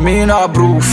ارمينا بروف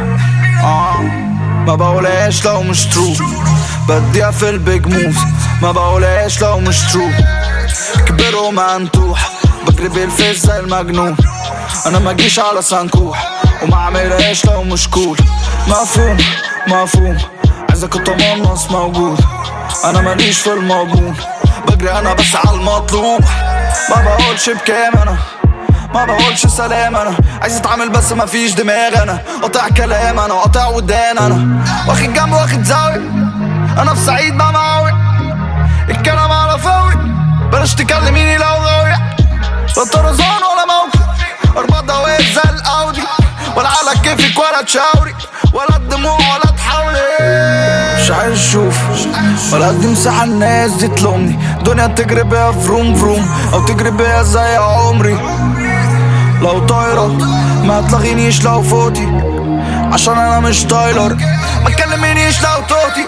ما بقولهاش لو مش ترو، بديها في البيج موفز ما بقولهاش لو مش ترو. كبر ومنتوح بجري بالفيس زي المجنون، انا ما جيش على سنكوح وما عملهاش لو مش كول. مفهوم مفهوم عايزك التمنص موجود، انا ماليش في المضمون، بجري انا بس على المطلوب. ما بقولش بكام انا، ما بقولش سلام انا، عايز اتعامل بس ما فيش دماغ. انا قاطع كلام، انا قاطع ودان، انا واخد جنب واخد زاوية، انا في سعيد بقى معاوي الكلام على فوي. بلاش تكلميني لو غاوية، لا طرزان ولا موقف، اربط دوائر زي الاودي، ولا على كيفك ولا تشاوري، ولا الدموع ولا تحاولي. مش عايز اشوف ولا ادي مساحة الناس دي تلومني، دنيا تجري بيها فروم فروم او تجري بيها زي عمري. لو طايرة ما تلغينيش لو فوتي، عشان انا مش تايلر، ما تكلمينيش لو توتي.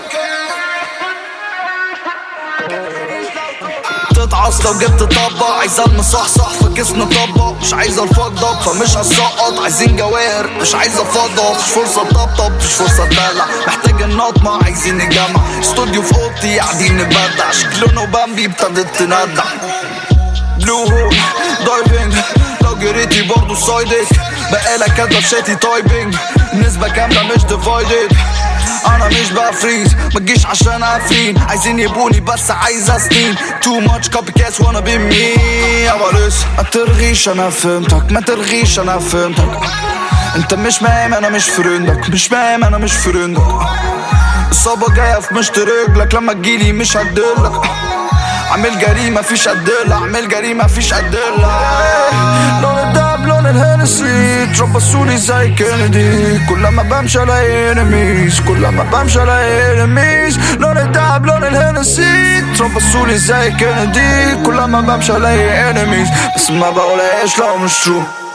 تتعص لو جبت طبق، عايزة المصحصح فجسم طبق، مش عايزة الفضة فمش هسقط، عايزين جواهر مش عايزة فضة، مفيش فرصة طبطب مفيش فرصة تدلع، محتاج النطمة عايزين نجمع، استوديو في اوضتي قاعدين نبدع، شكلونه بامبي ابتدت تندع. بلو هول دايفنج لو جريتي برضو سايدك، بقالك كاتبة في شاتي تايبنج، النسبة كاملة مش ديفايدد. انا مش بفريز ما تجيش عشان افرين، عايزين يبوني بس عايز اسنين، too much copycats wanna be me. اباليس ما ترغيش انا فهمتك، ما ترغيش انا فهمتك، انت مش مهم انا مش فرندك، مش مهم انا مش فرندك. الصابة جاية في مشط رجلك، لما تجيلي مش هدلك، عامل جريمة فيش أدلة، عامل جريمة فيش أدلة. لون الدهب لون الهنسي تربصوني زي كندي، كل ما بمشي الاقي انميز، كل ما بمشي الاقي انميز. لون الدهب لون الهنسي تربصوني زي كندي، كل ما بمشي الاقي انميز، بس ما بقولهاش لو مش ترو.